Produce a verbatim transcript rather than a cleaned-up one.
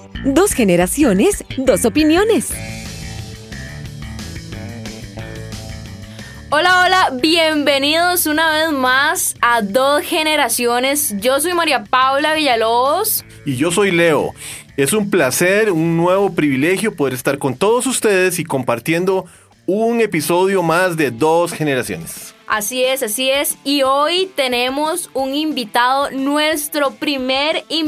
Dos generaciones, dos opiniones. Hola, hola, bienvenidos una vez más a Dos Generaciones. Yo soy María Paula Villalobos. Y yo soy Leo. Es un placer, un nuevo privilegio poder estar con todos ustedes y compartiendo un episodio más de Dos Generaciones. Así es, así es. Y hoy tenemos un invitado, nuestro primer invitado.